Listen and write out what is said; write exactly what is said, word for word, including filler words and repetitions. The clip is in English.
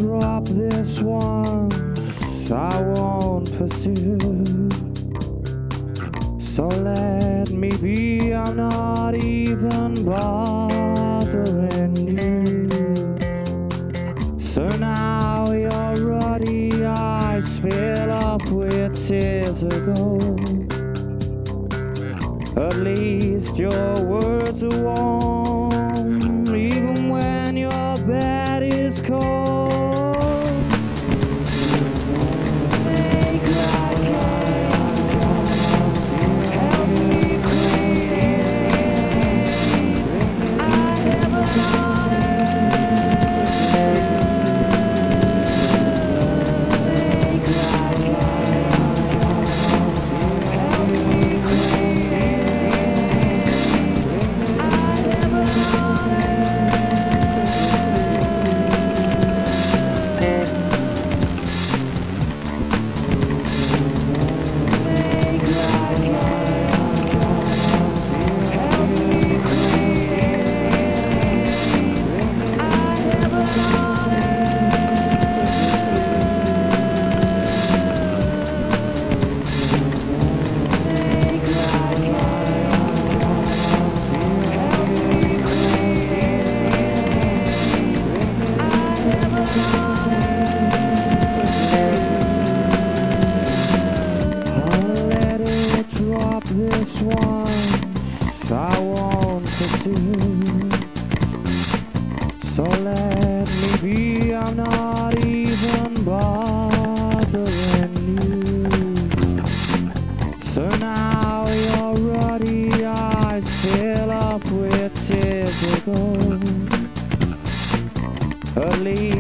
drop this once, I won't pursue. So let me be, I'm not even bothering you. So now your ruddy eyes fill up with tears of gold. At least your words are warm, even when your bed is cold. Make like chaos, help me create. I never Make like chaos, help me this once, I won't pursue. So let me be, I'm not even bothering you. So now your ruddy eyes fill up with tears of gold. At least